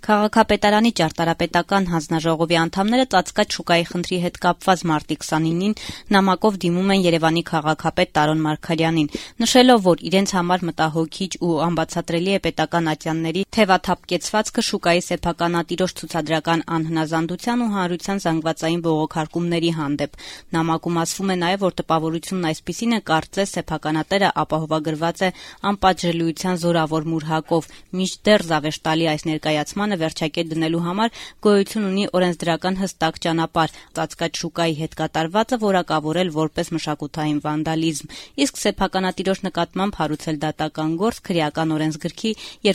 Քաղաքապետարանի ճարտարապետական հանձնաժողովի անդամները ծածկած շուկայի խնդրի հետ կապված մարտի 29-ին նամակով դիմում են Երևանի քաղաքապետ Տարոն Մարգարյանին, նշելով, որ իրենց համար մտահոգիչ ու անբացատրելի է պետական ատյանների թևաթափկեցվածքը շուկայի սեփականատիրոջ ցուցադրական անհնազանդության ու հանրության զանգվածային բողոքարկումների հանդեպ։ Նամակում ասվում է նաև, որ տպավորությունն այսպիսին է, կարծես սեփականատերը ապահովագրված է անպատժելիության զորավոր մուրհակով, մինչդեռ զավեշտալի այս ներկայացմանը վերջակետ դնելու համար գոյություն ունի օրենսդրական հստակ ճանապարհ, ծածկած շուկայի հետ կատարվածը որակավորել որպես մշակութային վանդալիզմ, իսկ սեփականատիրոջ նկատմամբ հարուցել դատական գործ քրեական օրենսգրքի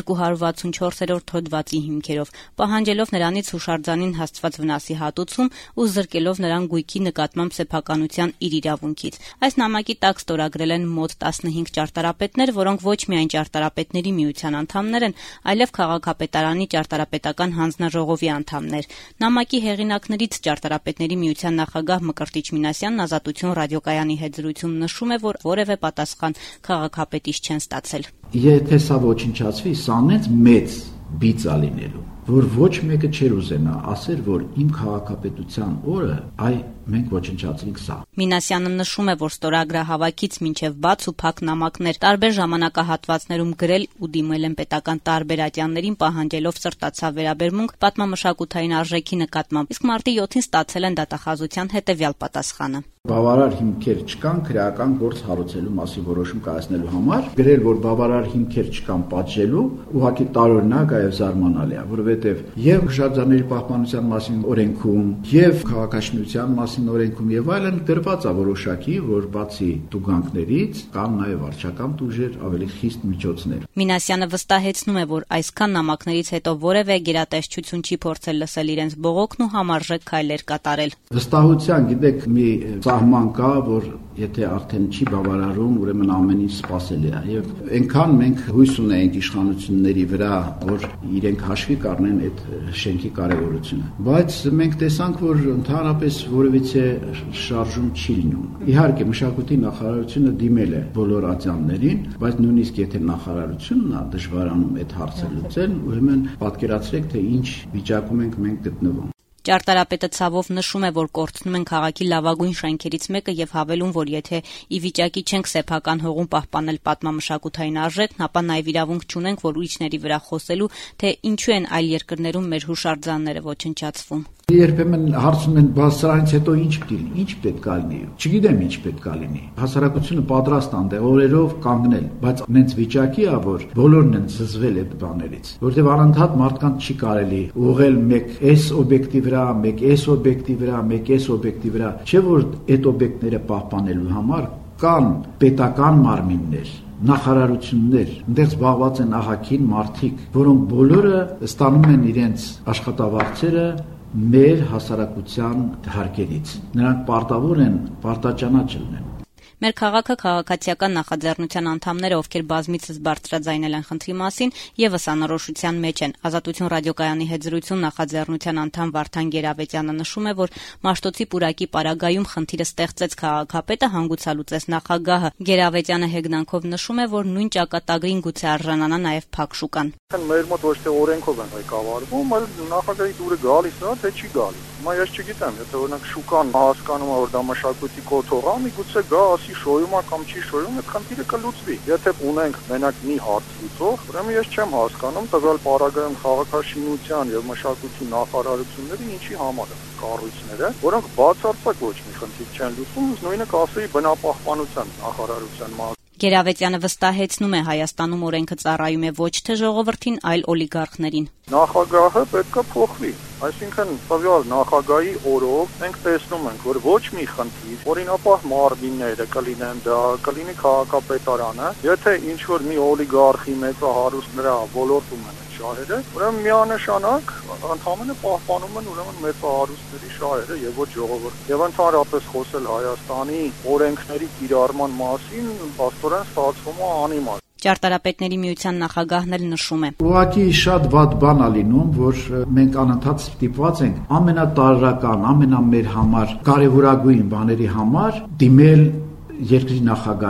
264-րդ հոդվածի հիմքերով, պահանջելով նրանից հուշարձանին հասցված վնասի հատուցում ու զրկելով նրան գույքի նկատմամբ սեփականության իր իրավունքից։ Այս նամակի տակ ստորագրել են մոտ 15 ճարտարապետներ, որոնք ոչ միայն ճարտարապետների միության անդամներ են, այլև քաղաքապետարանի ճարտարապետական հանձնաժողովի անդամներ։ Նամակի հեղինակներից ճարտարապետների միության նախագահ Մկրտիչ Մինասյանն Ազատություն ռադիոկայանի հետ զրույցում նշում է, որ որևէ պատասխան քաղաքապետից չեն ստացել։ Եթե սա ոչնչացվի, սա մեծ բիծ է լինելու, որ ոչ մեկը չէր ուզենա ասել, որ իմ քաղաքապետության օրը մենք ոչնչացրինք սա։ Մինասյանը նշում է, որ ստորագրահավաքից մինչև բաց ու փակ նամակներ տարբեր ժամանակահատվածներում գրել ու դիմել են պետական տարբեր ատյաններին պահանջելով սրտացավ վերաբերմունք պատմամշակութային արժեքի նկատմամբ, իսկ մարտի 7-ին ստացել են դատախազության հետևյալ պատասխանը։ Բավարար հիմքեր չկան քրեական գործ հարուցելու մասին որոշում կայացնելու համար, գրել, որ բավարար հիմքեր չկան պատժելու, ուղղակի տարօրինակ է եւ զարմանալի է, որովհետեւ եւ հուշարձանների պահպանության մասին օրենքում, եւ քաղաքաշինության մասին օրենքում եւ այլն գրված է որոշակի, որ բացի տուգանքներից կան նաեւ վարչական տուժեր, ավելի խիստ միջոցներ։ Մինասյանը վստահեցնում է, որ այսքան նամակներից հետո որևէ գերատեսչություն չի փորձել լսել իրենց բողոքն ու համարժեք քայլեր կատարել։ Վստահության, գիտեք, մի սահման կա, որ եթե արդեն չի բավարարում, ուրեմն ամեն ինչ սպասելի է եւ այնքան մենք հույս ունենք իշխանությունների վրա, որ իրենք հաշվի կառնեն այդ շենքի կարեւորությունը, բայց մենք տեսանք, որ ընդհանրապես որևիցե շարժում չի լինում։ Իհարկե մշակույթի նախարարությունը դիմել է բոլոր ատյաններին, բայց նույնիսկ եթե նախարարությունն է դժվարանում այդ հարցը լուծել, ուրեմն պատկերացրեք, թե ինչ վիճակում ենք մենք գտնվում։ Ճարտարապետը ցավով նշում է, որ կորցնում են քաղաքի լավագույն շենքերից մեկը եւ հավելում, որ եթե ի վիճակի չենք սեփական հողում պահպանել պատմամշակութային արժեքն, ապա նաեւ իրավունք չունենք, որ ուրիշների վրա խոսելու, թե ինչու են այլ երկրներում մեր հուշարձանները ոչնչացվում։ Երբեմն հարցում են, բայց սրանից հետո ինչ պետք է լինի։ Չգիտեմ ինչ պետք է լինի։ Հասարակությունը պատրաստ է օրերով կանգնել, բայց նենց վիճակի է, որ բոլորն են զզվել այդ բաներից, որտեղ անընդհատ մարդկանց չի կարելի ուղղել մեկ այս օբյեկտի վրա, մեկ այս օբյեկտի վրա, մեկ այս օբյեկտի վրա, չէ՞ որ այդ օբյեկտները պահպանելու համար կան պետական մարմիններ, նախարարություններ, այնտեղ զբաղված են ահագին մարդիկ, որոնք բոլորը ստանում են իրենց աշխատավարձերը մեր հասարակության հարկերից։ Նրանք պարտավոր են պարտաճանաչ լինեն։ Մեր քաղաքը քաղաքացիական նախաձեռնության անդամները, ովքեր բազմիցս բարձրաձայնել են խնդրի մասին, եւս անորոշության մեջ են։ Ազատություն ռադիոկայանի հետ զրույցում նախաձեռնության անդամ Վարդան Գերավետյանը նշում է, որ Մաշտոցի պուրակի պարագայում խնդիրը ստեղծեց քաղաքապետը, հանգուցալուծեց նախագահը։ Գերավետյանը հեգնանքով նշում է, որ նույն ճակատագրին գուցե արժանանա նաեւ փակ շուկան։ Մեր մոտ ոչ թե օրենքով են ղեկավարվում, այլ նախագահի դուրը գալիս է, թե չի գալիս։ Հիմա ես չգիտեմ, եթե օրինակ շուկան հասկանում է, որ դա մշակույթի կոթող է, միգուցե գա, ասի շոյում է կամ չի շոյում, այդ խնդիրը կլուծվի։ Եթե ունենք մենակ մի հարց լուծող, ուրեմն ես չեմ հասկանում տվյալ պարագայում քաղաքաշինության եւ մշակույթի նախարարությունները ինչի համար են կառույցները, որոնք բացարձակ ոչ մի խնդիր չեն լուծում, նույնը կասեի բնապահպանության նախարարության մասին։ Գերավետյանը վստահեցնում է, Հայաստանում օրենքը ծառայում է ոչ թե ժողովրդին, այլ օլիգարխներին։ Նախագահը պետք է փոխվի, այսինքն տվյալ նախագահի օրով մենք տեսնում ենք, որ ոչ մի խնդիր, օրինապահ մարմինները կլինեն դա, կլինի քաղաքապետարանը, եթե ինչ-որ մի օլիգարխի մեծահարուստ նրա ոլորտում են շահերը, ուրեմն միանշանակ ընդհանրապես պահպանում են ուրեմն մեծահարուստների շահերը եւ ոչ ժողովուրդ։ Եվ ընդհանրապես խոսել Հայաստանի օրենքների կիրառման մասին, աստորեն ստացվում է անիմաստ։ Ճարտարապետների միության նախագահն էլ նշում է. Ուղղակի շատ վատ բան է լինում, որ մենք անընդհատ ստիպված ենք ամենատարրական, ամենամեր համար կարևորագույն բաների համար դիմել երկրի նախագահին,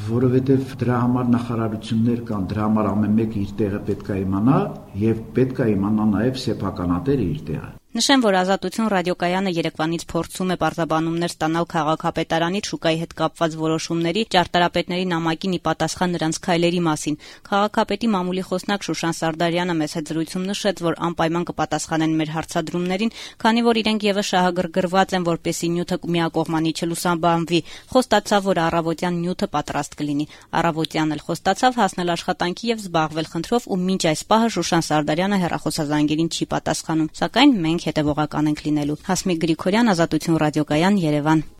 որովհետև դրա համար նախարարություններ կան, դրա համար ամեն մեկը իր տեղը պետք է իմանա եւ պետք է իմանա նաեւ սեփականատերը իր տեղը։ Նշեմ, որ Ազատություն ռադիոկայանը երեկվանից փորձում է պարզաբանումներ ստանալ քաղաքապետարանից շուկայի հետ կապված որոշումների, ճարտարապետների նամակին ի պատասխան նրանց քայլերի մասին։ Քաղաքապետի մամուլի խոսնակ Շուշան Սարդարյանը մեծ հետզրույցում նշեց, որ անպայման կպատասխանեն մեր հարցադրումներին, քանի որ իրենք եւս շահագրգռված են, որպեսզի նյութը միակողմանի չլուսաբանվի։ Խոստացավ, որ առավոտյան նյութը պատրաստ կլինի։ Առավոտյան էլ խոստացավ հասնել աշխատանքի եւ զբաղվել խնդրով, ու մինչ այս պահը Շուշան Սարդարյանը հեռախոսազանգերին չի պատասխանում։ Սակայն մենք հետևողական ենք լինելու։ Հասմիկ Գրիգորյան, Ազատություն ռադիոկայան, Երևան։